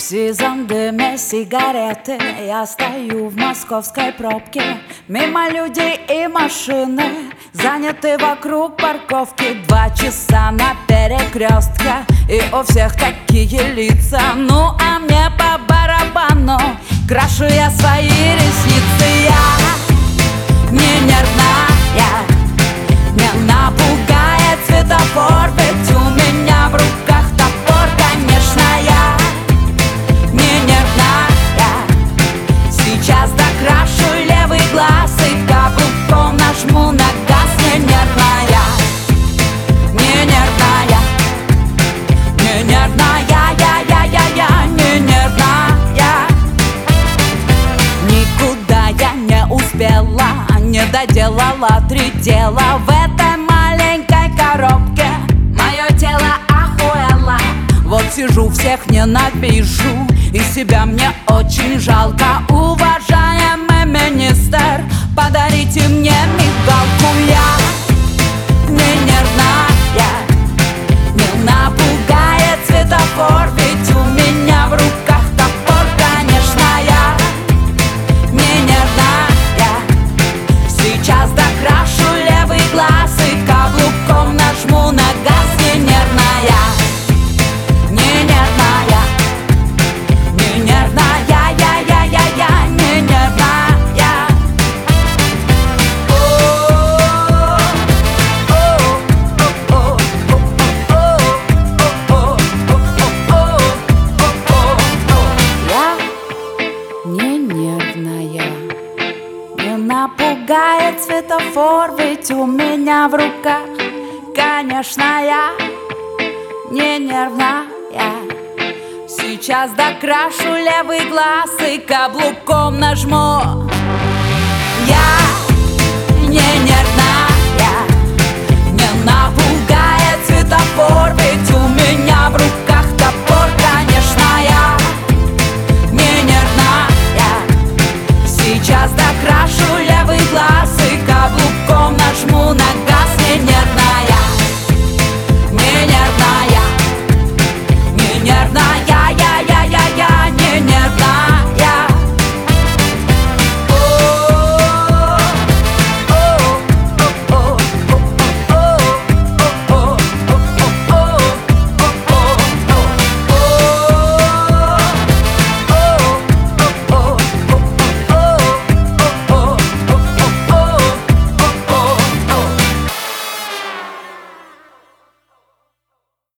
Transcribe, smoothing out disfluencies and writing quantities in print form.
сизом дыме сигареты. Я стою в московской пробке, мимо людей и машины, заняты вокруг парковки. 2 часа на перекрестке, и у всех такие лица. Ну а мне по барабану, крашу я свои ресницы. Я не нервная, не напугает светофор, ведь у меня в руках топор. Конечно, я не нервная, сейчас докрашу левый глаз и каблуком нажму на газ. Не нервная, не нервная, не нервная, я не нервная. Никуда я не успела, не доделала 3 дела в этой маленькой коробке. Мое тело охуело, вот сижу, всех ненавижу, и себя мне очень жалко. Уважаемый министр, подарите мне мигалку. Я не нервная, не напугает светофор, ведь у меня в руках топор. Конечно, я не нервная, сейчас докрашу левый глаз и каблуком нажму на газ. Не нервная, не нервная, не нервная, я не нервная. Я не нервная, не напугает светофор, ведь у меня в руках, конечно, я не нервная. Сейчас докрашу левый глаз и каблуком нажму